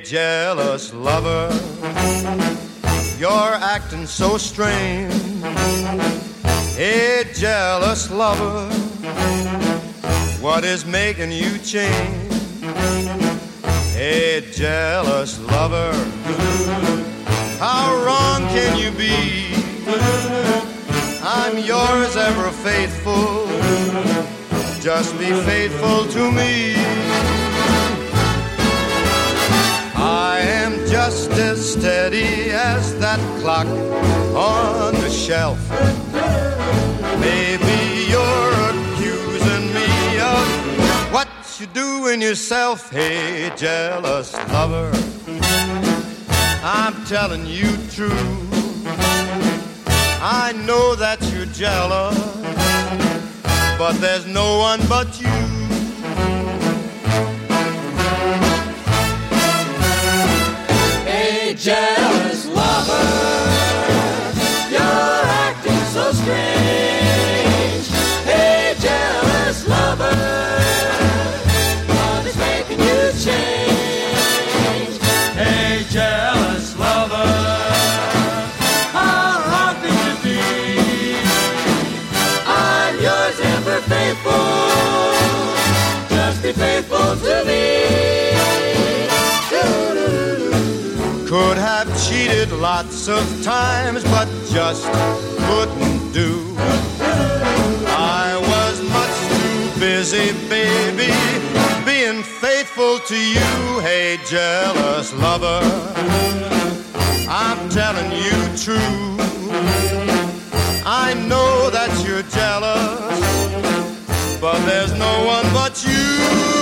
jealous lover, you're acting so strange. Hey, jealous lover, what is making you change? Hey, jealous lover, how wrong can you be? I'm yours ever faithful, just be faithful to me. I am just as steady as that clock on the shelf. Maybe you're accusing me of what you doing yourself. Hey, jealous lover, I'm telling you true. I know that you're jealous, but there's no one but you. Hey, jealous lover, you're acting so strange. Hey, jealous lover, what is making you change? Hey, jealous lover, how wrong can you be? I'm yours ever faithful, just be faithful to me. could have cheated lots of times, but just couldn't do. I was much too busy, baby, being faithful to you. Hey, jealous lover, I'm telling you true. I know that you're jealous, but there's no one but you.